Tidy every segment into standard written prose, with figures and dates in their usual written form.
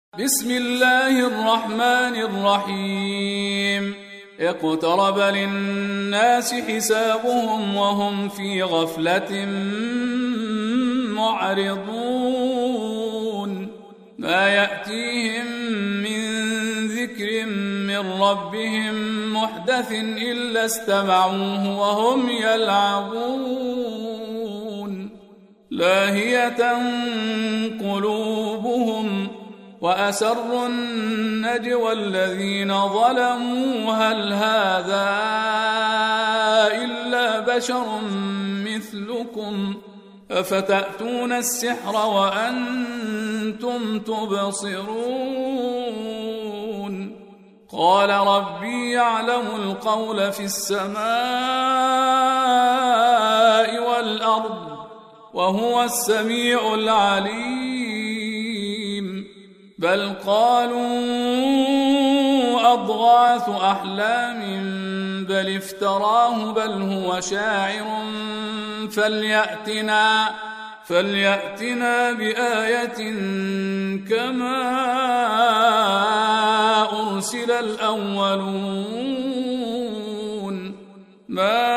بسم الله الرحمن الرحيم اقترب للناس حسابهم وهم في غفلة معرضون ما يأتيهم من ذكر من ربهم محدث إلا استمعوه وهم يلعبون لاهية قلوبهم وأسروا النجوى الذين ظلموا هل هذا إلا بشر مثلكم أفتأتون السحر وأنتم تبصرون قال ربي يعلم القول في السماء والأرض وهو السميع العليم بل قالوا أضغاث أحلام بل افتراه بل هو شاعر فليأتنا بآية كما أرسل الأولون ما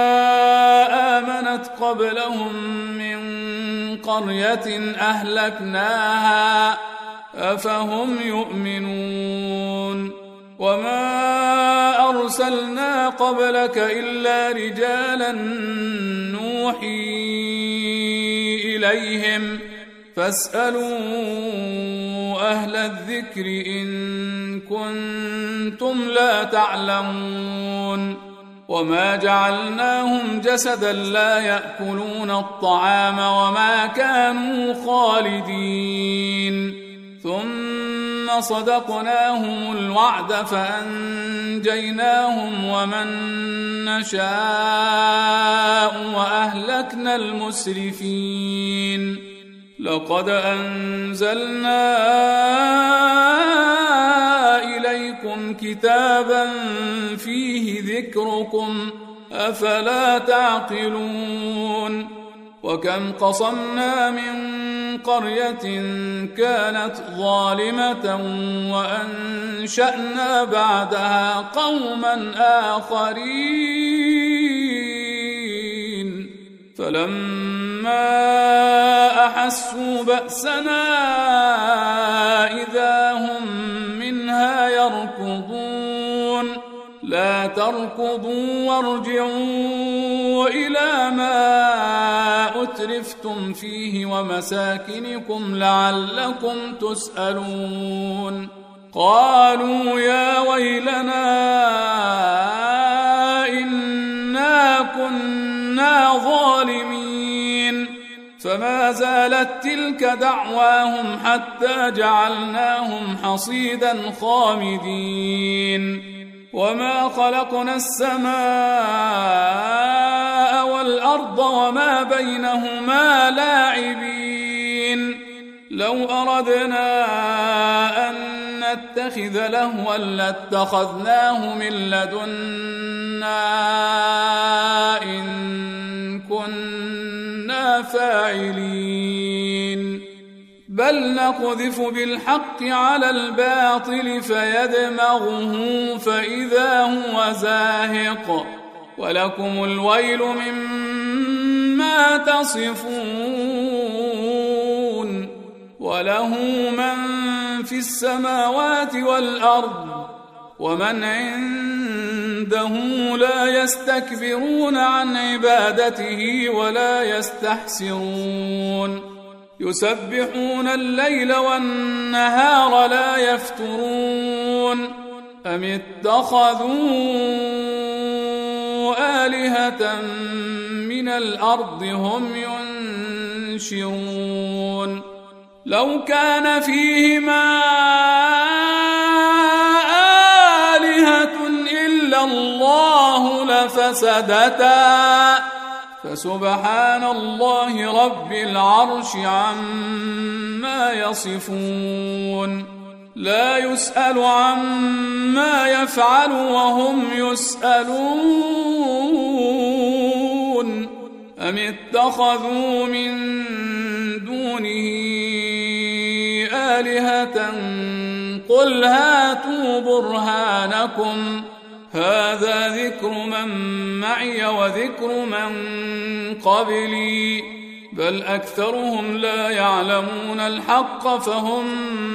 آمنت قبلهم من قرية أهلكناها أفهم يؤمنون وما أرسلنا قبلك إلا رجالا نوحي إليهم فاسألوا أهل الذكر إن كنتم لا تعلمون وما جعلناهم جسدا لا يأكلون الطعام وما كانوا خالدين ثم صدقناهم الوعد فأنجيناهم ومن نشاء وأهلكنا المسرفين لقد أنزلنا إليكم كتابا فيه ذكركم أفلا تعقلون وكم قصمنا من قرية كانت ظالمة وأنشأنا بعدها قوما آخرين فلما أحسوا بأسنا إذا هم منها يركضون لا تركضوا وارجعوا إلى ما أترفتم فيه ومساكنكم لعلكم تسألون قالوا يا ويلنا إنا كنا ظالمين فما زالت تلك دعواهم حتى جعلناهم حصيدا خامدين وما خلقنا السماء والأرض وما بينهما لاعبين لو أردنا أن نتخذ لهوا لاتخذناه من لدنا إن كنا فاعلين بل نقذف بالحق على الباطل فيدمغه فإذا هو زاهق ولكم الويل مما تصفون وله من في السماوات والأرض ومن عنده لا يستكبرون عن عبادته ولا يستحسرون يسبحون الليل والنهار لا يفترون أم اتخذوا آلهة من الأرض هم ينشرون لو كان فيهما آلهة إلا الله لفسدتا فسبحان الله رب العرش عما يصفون لا يسأل عما يفعل وهم يسألون أم اتخذوا من دونه آلهة قل هاتوا برهانكم هذا ذكر من معي وذكر من قبلي بل أكثرهم لا يعلمون الحق فهم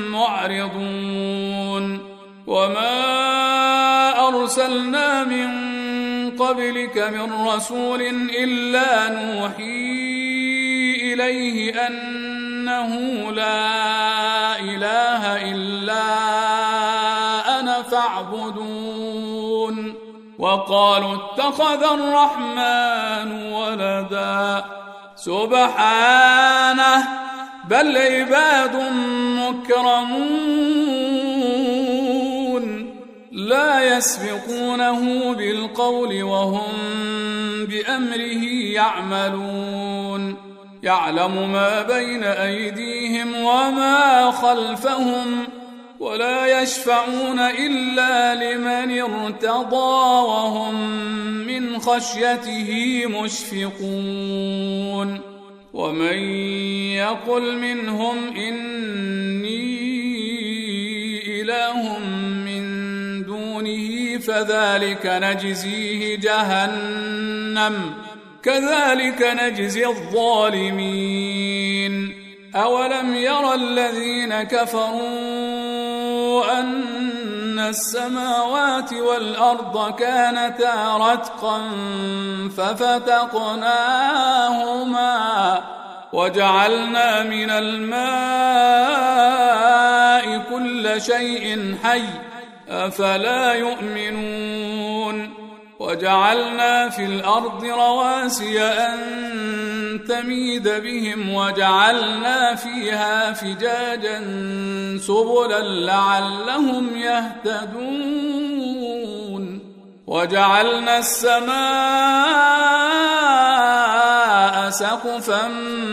معرضون وما أرسلنا من قبلك من رسول إلا نوحي إليه أنه لا إله إلا أنا فاعبدون وقالوا اتخذ الرحمن ولدا سبحانه بل عباد مكرمون لا يسبقونه بالقول وهم بأمره يعملون يعلم ما بين أيديهم وما خلفهم ولا يشفعون إلا لمن ارتضى وهم من خشيته مشفقون ومن يقل منهم إني إله من دونه فذلك نجزيه جهنم كذلك نجزي الظالمين أولم يرى الذين كفروا أن السماوات والأرض كانتا رتقا ففتقناهما وجعلنا من الماء كل شيء حي أفلا يؤمنون وجعلنا في الأرض رواسي أن تميد بهم وجعلنا فيها فجاجا سبلا لعلهم يهتدون وجعلنا السماء سقفا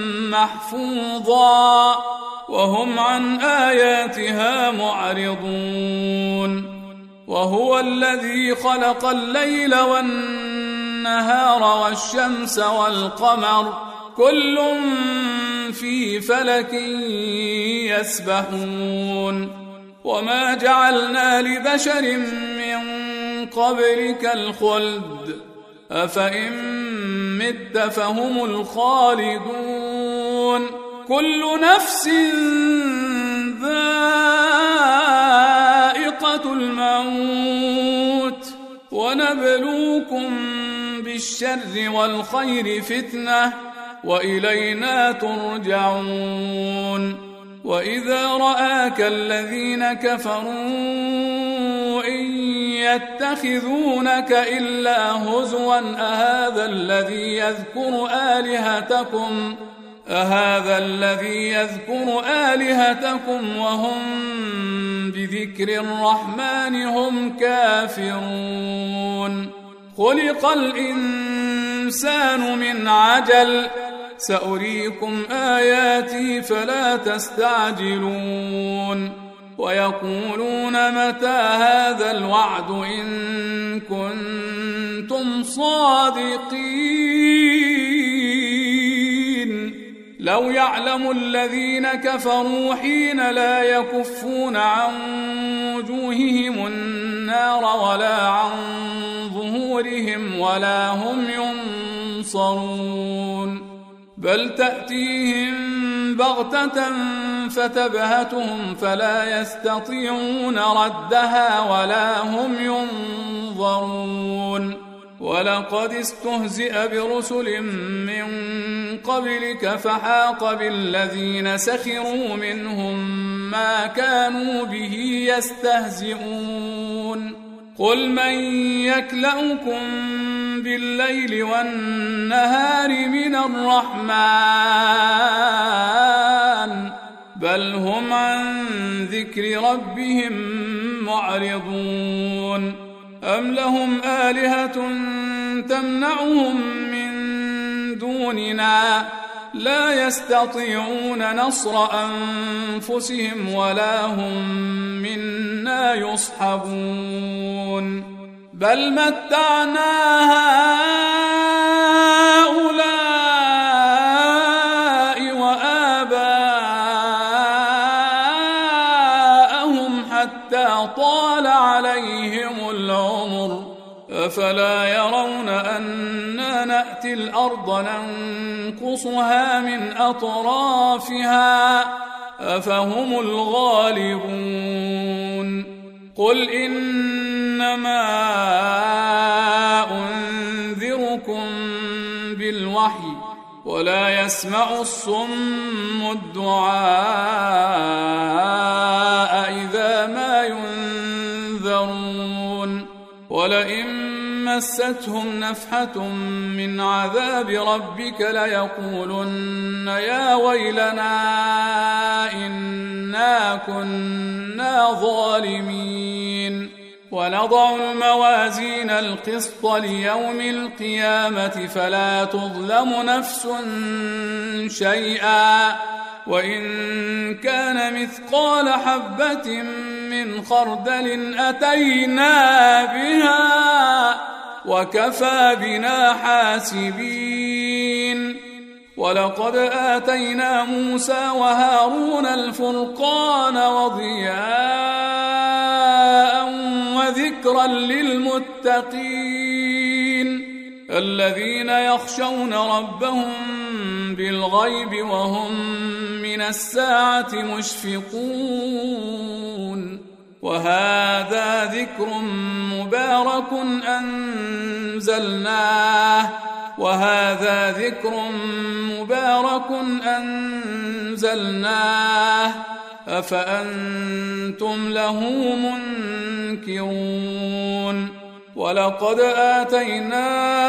محفوظا وهم عن آياتها معرضون وهو الذي خلق الليل والنهار والشمس والقمر كل في فلك يسبحون وما جعلنا لبشر من قبلك الخلد أفإن مت فهم الخالدون كل نفس ذائقة الموت ونبلوكم بالشر والخير فتنة وإلينا ترجعون وإذا رآك الذين كفروا إن يتخذونك إلا هزوا أهذا الذي يذكر آلهتكم وهم بذكر الرحمن هم كافرون خلق الإنسان من عجل سأريكم آياتي فلا تستعجلون ويقولون متى هذا الوعد إن كنتم صادقين لو يعلم الذين كفروا حين لا يكفون عن وجوههم النار ولا عن ظهورهم ولا هم ينصرون بل تأتيهم بغتة فتبهتهم فلا يستطيعون ردها ولا هم ينظرون ولقد استهزئ برسل من قبلك فحاق بالذين سخروا منهم ما كانوا به يستهزئون قل من يكلؤكم بالليل والنهار من الرحمن بل هم عن ذكر ربهم معرضون أم لهم آلهة تمنعهم من دوننا لا يستطيعون نصر أنفسهم ولا هم منا يصحبون بل متعنا هؤلاء وآباءهم حتى طال عليهم العمر أفلا يرون أنا نأتي الأرض ننقصها من أطرافها أفهم الغالبون قل إنما أنذركم بالوحي ولا يسمع الصم الدعاء إذا ما ينذرون ولئن مستهم نفحة من عذاب ربك ليقولن يا ويلنا إنا كنا ظالمين ونضع الموازين القسط ليوم القيامة فلا تظلم نفس شيئا وإن كان مثقال حبة من خردل أتينا بها وكفى بنا حاسبين ولقد آتينا موسى وهارون الفرقان وضياء وذكرا للمتقين الذين يخشون ربهم بالغيب وهم من الساعة مشفقون وهذا ذكر مبارك أنزلناه أفأنتم له منكرون ولقد آتينا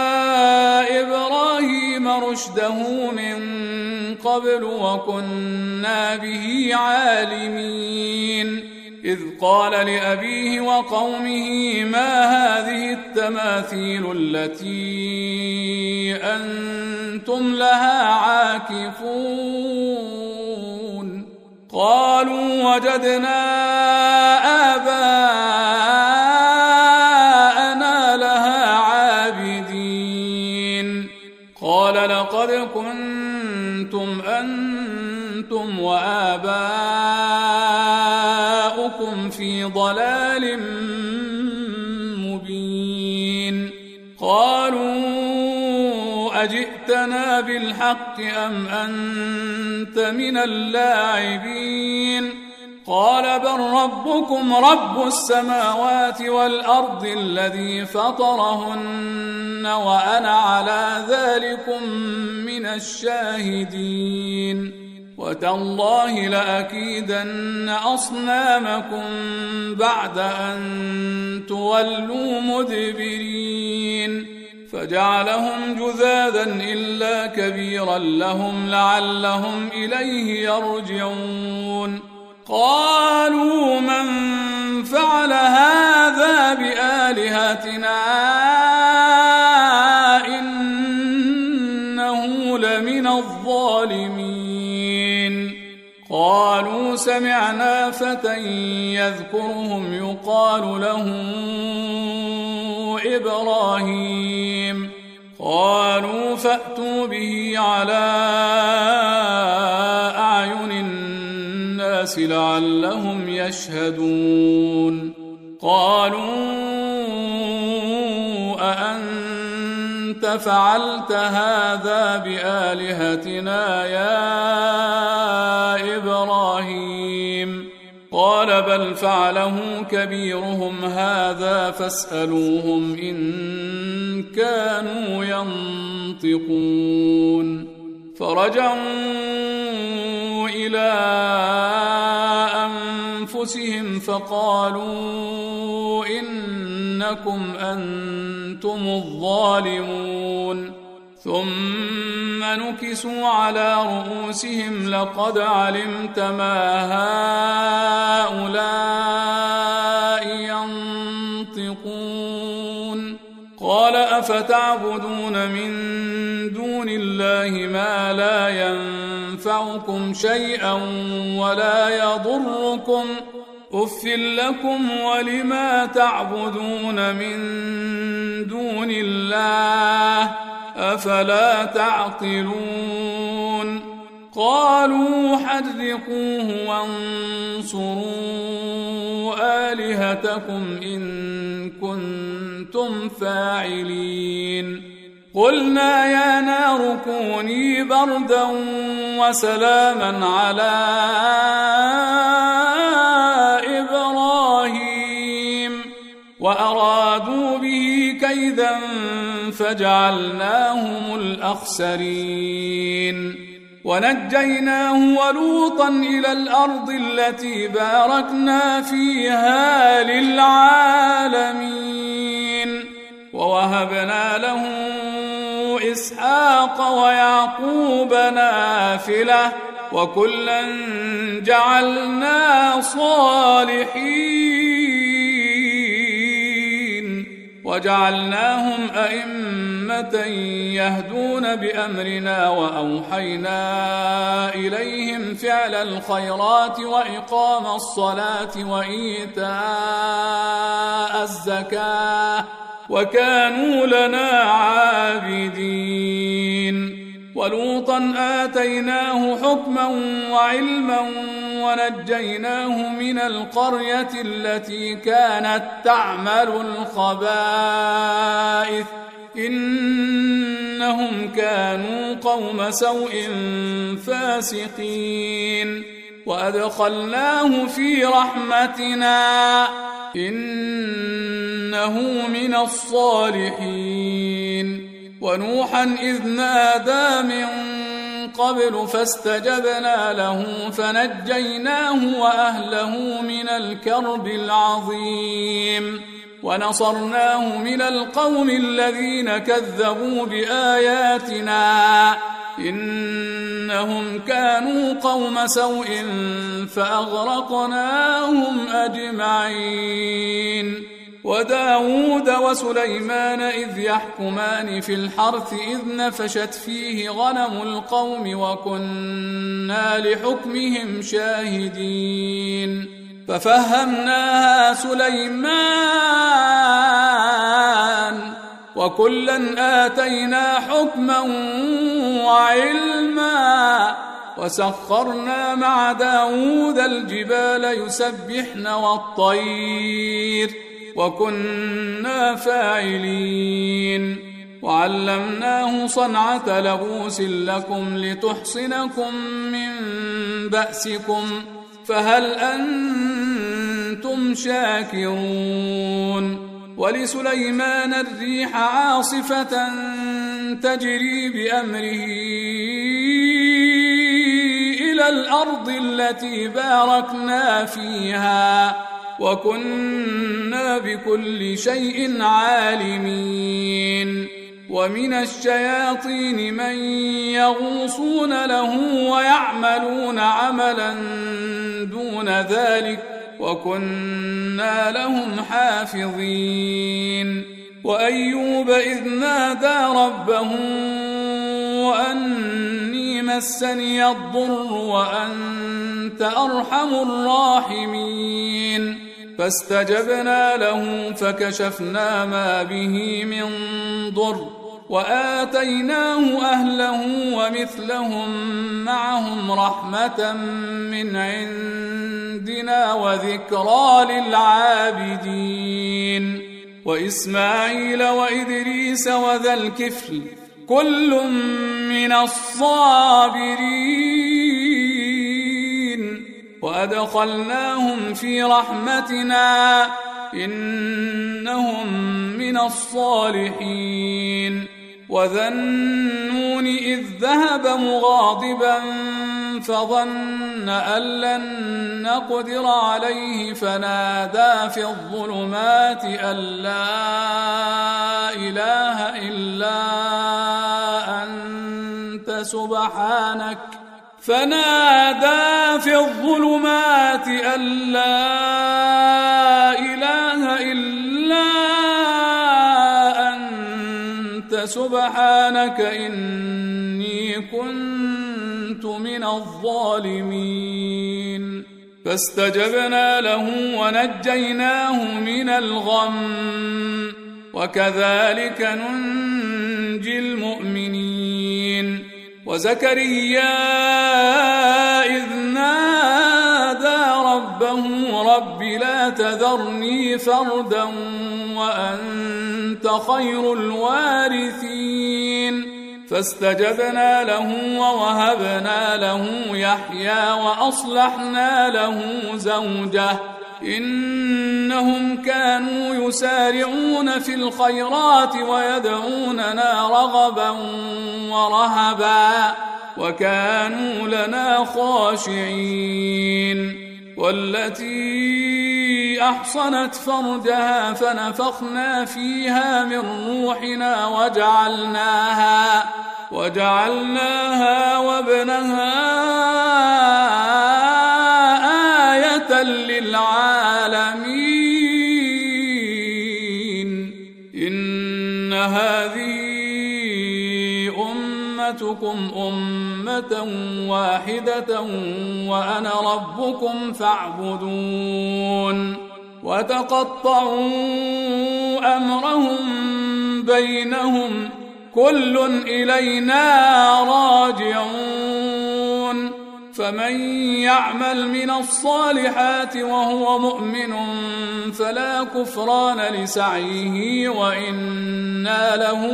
إبراهيم رشده من قبل وكنا به عالمين إذ قال لأبيه وقومه ما هذه التماثيل التي أنتم لها عاكفون قالوا وجدنا آباءنا لها عابدين قال لقد كنتم أنتم وآباؤكم في ضلال مبين قالوا أجئتنا بالحق أم أنت من اللاعبين قال بل ربكم رب السماوات والأرض الذي فطرهن وأنا على ذلكم من الشاهدين وتالله لأكيدن أصنامكم بعد أن تولوا مدبرين فجعلهم جذاذا إلا كبيرا لهم لعلهم إليه يرجعون قالوا من فعل هذا بآلهتنا إنه لمن الظالمين قالوا سمعنا فتى يذكرهم يقال له إبراهيم قالوا فأتوا به على أعين الناس لعلهم يشهدون قالوا أأنت فعلت هذا بآلهتنا يا إبراهيم قال بل فعله كبيرهم هذا فاسألوهم إن كانوا ينطقون فرجعوا إلى أنفسهم فقالوا إنكم أنتم الظالمون ثم نكسوا على رؤوسهم لقد علمت ما هؤلاء ينطقون قال أفتعبدون من دون الله ما لا ينفعكم شيئا ولا يضركم أف لكم ولما تعبدون من دون الله أفلا تعقلون قالوا حرقوه وانصروا آلهتكم إن كنتم فاعلين قلنا يا نار كوني بردا وسلاما على إبراهيم وأرادوا به كيدا فجعلناهم الأخسرين ونجيناه ولوطا إلى الأرض التي باركنا فيها للعالمين ووهبنا له إسحاق ويعقوب نافلة وكلا جعلنا صالحين وجعلناهم أئمة يهدون بأمرنا وأوحينا إليهم فعل الخيرات وإقام الصلاة وإيتاء الزكاة وكانوا لنا عابدين ولوطا آتيناه حكما وعلما ونجيناه من القرية التي كانت تعمل الخبائث إنهم كانوا قوم سوء فاسقين وأدخلناه في رحمتنا إنه من الصالحين ونوحا إذ نادى من قبل فاستجبنا له فنجيناه وأهله من الكرب العظيم ونصرناه من القوم الذين كذبوا بآياتنا إنهم كانوا قوم سوء فأغرقناهم أجمعين وداود وسليمان إذ يحكمان في الحرث إذ نفشت فيه غنم القوم وكنا لحكمهم شاهدين ففهمناها سليمان وكلا آتينا حكما وعلما وسخرنا مع داود الجبال يسبحن والطير وكنا فاعلين وعلمناه صنعة لبوس لكم لتحصنكم من بأسكم فهل أنتم شاكرون ولسليمان الريح عاصفة تجري بأمره إلى الأرض التي باركنا فيها وكنا بكل شيء عالمين ومن الشياطين من يغوصون له ويعملون عملا دون ذلك وكنا لهم حافظين وأيوب إذ نادى ربه وأني مسني الضر وأنت أرحم الراحمين فاستجبنا له فكشفنا ما به من ضر وآتيناه أهله ومثلهم معهم رحمة من عندنا وذكرى للعابدين وإسماعيل وإدريس وذا الكفل كل من الصابرين وأدخلناهم في رحمتنا إنهم من الصالحين وذا النون إذ ذهب مغاضبا فظن أن لن نقدر عليه فنادى في الظلمات أن لا إله إلا أنت سبحانك فنادى في الظلمات أن لا إله إلا أنت سبحانك إني كنت من الظالمين فاستجبنا له ونجيناه من الغم وكذلك ننجي المؤمنين وزكريا إذ نادى ربه رب لا تذرني فردا وأنت خير الوارثين فاستجبنا له ووهبنا له يحيى وأصلحنا له زوجه إنهم كانوا يسارعون في الخيرات ويدعوننا رغبا ورهبا وكانوا لنا خاشعين والتي أحصنت فرجها فنفخنا فيها من روحنا وجعلناها وابنها آية للعالمين إن هذه أمتكم أمة واحدة وأنا ربكم فاعبدون وتقطعوا أمرهم بينهم كل إلينا راجعون فمن يعمل من الصالحات وهو مؤمن فلا كفران لسعيه وإنا له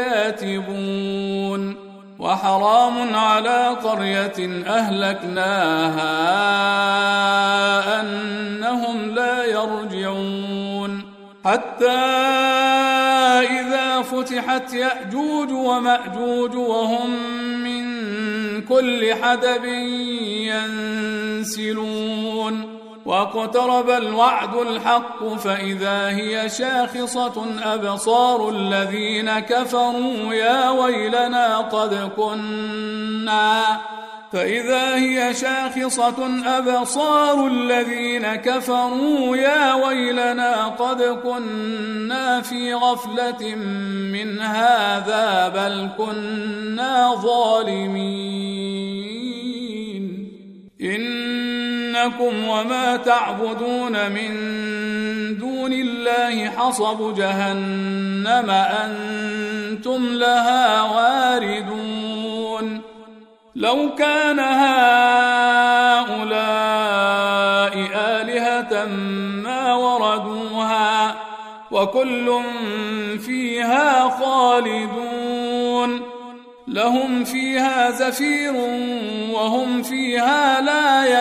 كاتبون وحرام على قرية أهلكناها أنهم لا يرجعون حتى إذا فتحت يأجوج ومأجوج وهم من كل حدب ينسلون واقترب الوعد الحق فإذا هي شاخصة أبصار الذين كفروا يا ويلنا قد كنا في غفلة من هذا بل كنا ظالمين إنكم وما تعبدون من دون الله حصب جهنم أنتم لها واردون لو كان هؤلاء آلهة ما وردوها وكل فيها خالدون لهم فيها زفير وهم فيها لا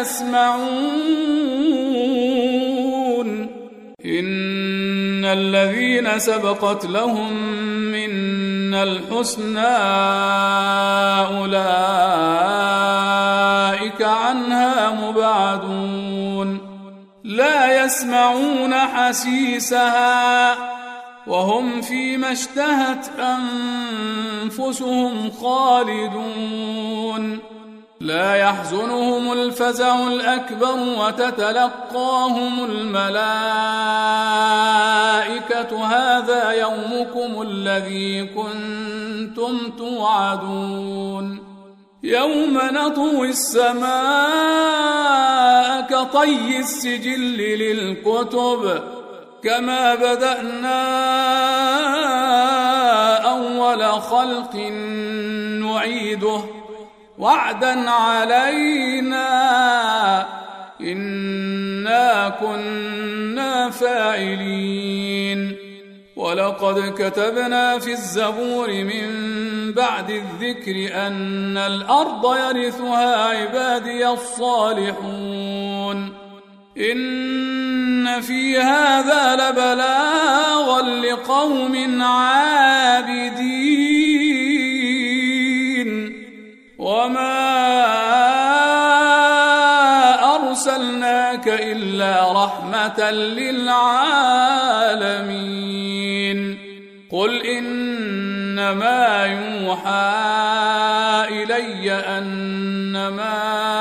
يسمعون إن الذين سبقت لهم منا الحسنى أولئك عنها مبعدون لا يسمعون حسيسها وهم فيما اشتهت أنفسهم خالدون لا يحزنهم الفزع الأكبر وتتلقاهم الملائكة هذا يومكم الذي كنتم توعدون يوم نطوي السماء كطي السجل للكتب كما بدأنا أول خلق نعيده وعدا علينا إنا كنا فاعلين ولقد كتبنا في الزبور من بعد الذكر أن الأرض يرثها عبادي الصالحون إن في هذا لبلاغا لقوم عابدين وما أرسلناك إلا رحمة للعالمين قل إنما يوحى إلي أنما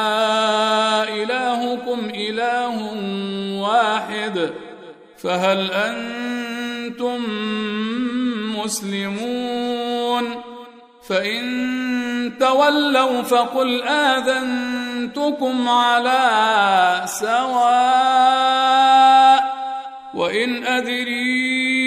إلهكم إله واحد فهل أنتم مسلمون فإن تولوا فقل آذنتكم على سواء وإن أدري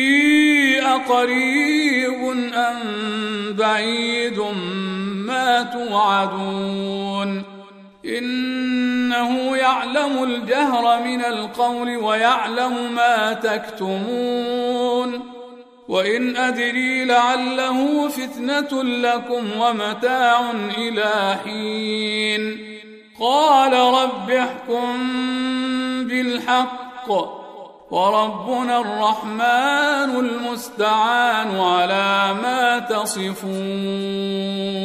أقريب أم بعيد ما توعدون إنه يعلم يعلم الجهر من القول ويعلم ما تكتمون وإن أدري لعله فتنة لكم ومتاع إلى حين قال رب احكم بالحق وربنا الرحمن المستعان على ما تصفون